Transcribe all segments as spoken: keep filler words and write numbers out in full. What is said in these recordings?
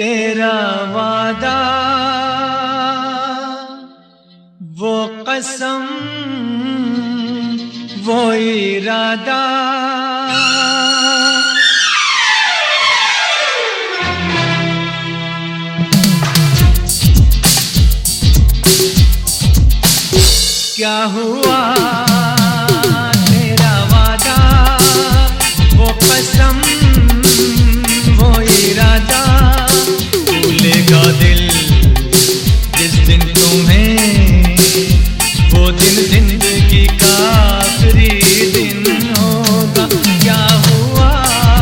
तेरा वादा वो कसम वो इरादा क्या हुआ तेरा वादा वो कसम वो इरादा भूलेगा दिल जिस दिन तुम्हें वो दिन जिंदगी का आखिरी दिन होगा। क्या हुआ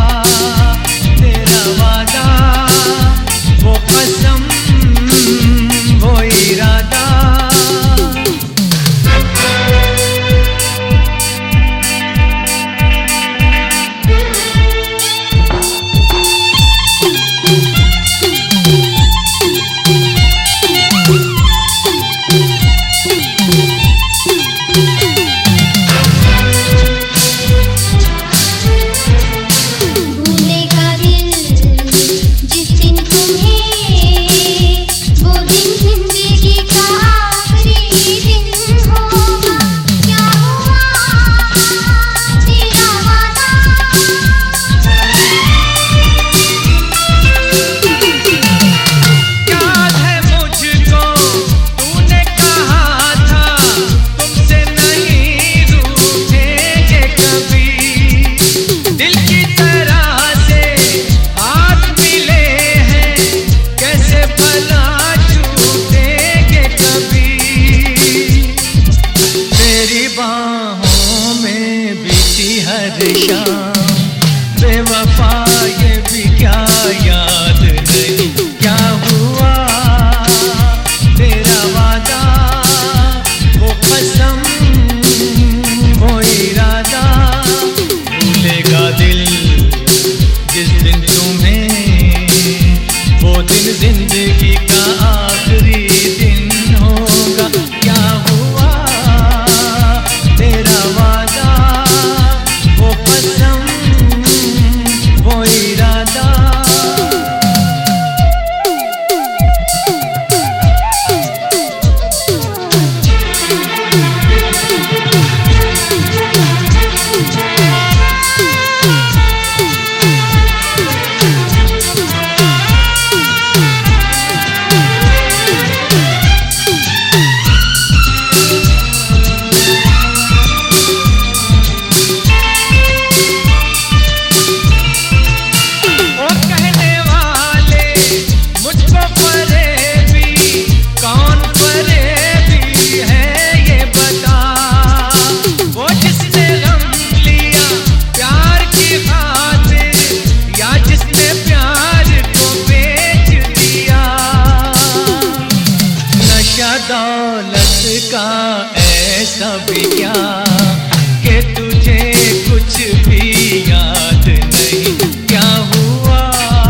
तेरा वादा वो कसम वो इरादा बेवफा ये भी क्या याद नहीं। क्या हुआ तेरा वादा वो कसम वो इरादा भूलेगा दिल जिस दिन तुम्हें वो दिन जिंदगी का आखिरी दिन होगा। क्या हुआ तेरा वादा वो कसम वो इरादा दौलत का ऐसा भी क्या कि तुझे कुछ भी याद नहीं। क्या हुआ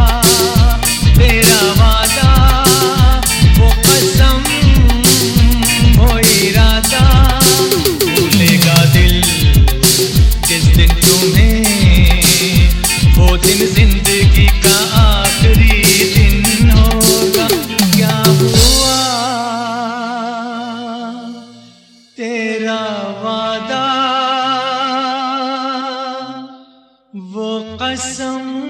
तेरा वादा वो कसम वो इरादा भूलेगा दिल जिस दिन तुम्हें वो दिन जिंदगी का आखिरी दिन होगा। क्या हुआ तेरा वादा वो कसम